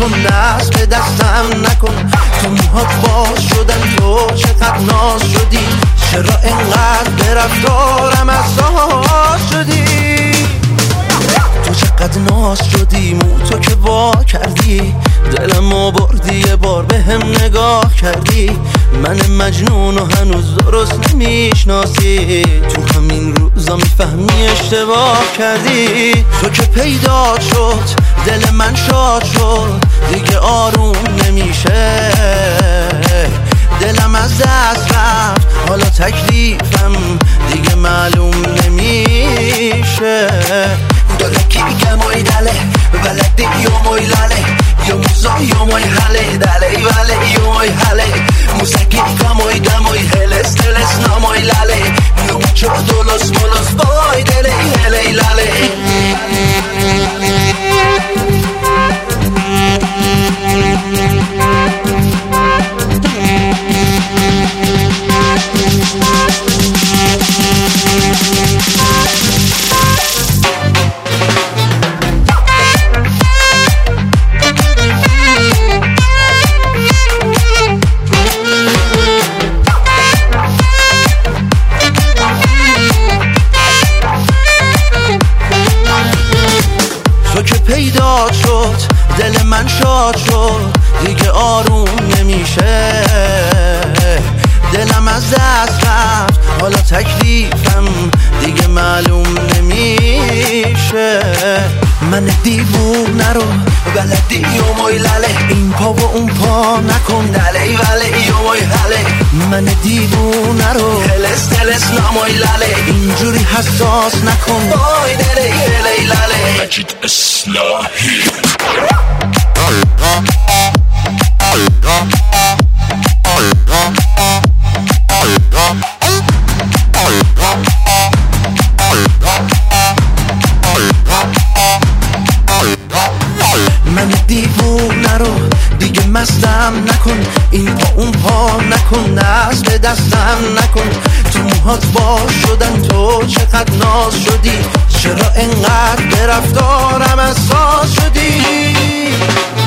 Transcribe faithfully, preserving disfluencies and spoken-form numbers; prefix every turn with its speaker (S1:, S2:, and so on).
S1: نکن، دست به دستم نکن. تو موهات باز شدن، تو چقدر ناز شدی، چرا انقدر به رفتارم اساس شدی؟ تو چقدر ناز شدی، مو تو که وا کردی، دلمو بردی یه بار به هم نگاه کردی. من مجنون و هنوز درست نمیشناسی، تو همین روزا میفهمی اشتباه کردی. تو که پیدا شد دل من شاد شد، دیگه آروم نمیشه، دلم از دست رفت، حالا تکلیفم دیگه معلوم نمیشه. Dole che moi dale, valete io moi lale, io muso io moi hale, dale vale io moi hale, musaki moi da moi heles heles no moi lale, io mucho dolos molos boy dele hele lale. پیدا شد دل من شاد شد، دیگه آروم نمیشه، دلم از دست رفت، حالا تکلیفم دیگه معلوم نمیشه. من دیوونه رو بلدی و موی لاله، این پا و اون پا نکن، دله وله یو موی حله. من دیوونه رو هلس هلس ناموی لاله، اینجوری حساس نکن، بای دله هله لاله.
S2: مجید اصلاحی
S1: من دیوونه رو دیگه مستم نکن، این پا اون پا نکن، دست به دستم نکن. تو موهات باز شدن، تو چقدر ناز شدی، چرا انقدر به رفتارم اساس شدی؟